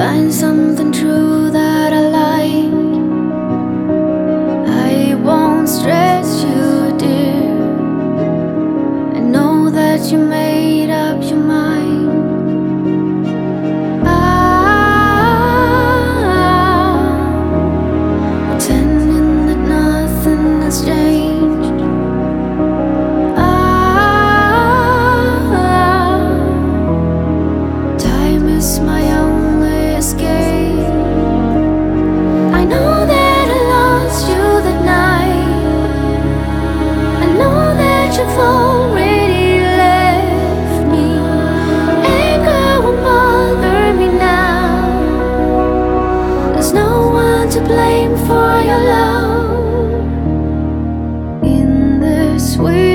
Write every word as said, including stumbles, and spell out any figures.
find something true that I like. I won't stress you, dear. I know that you made up your mind. I'm pretending that nothing has changed. Time is my only escape. I know that I lost you that night. I know that you've already left me. Anger won't bother me now. There's no one to blame for your love. In this way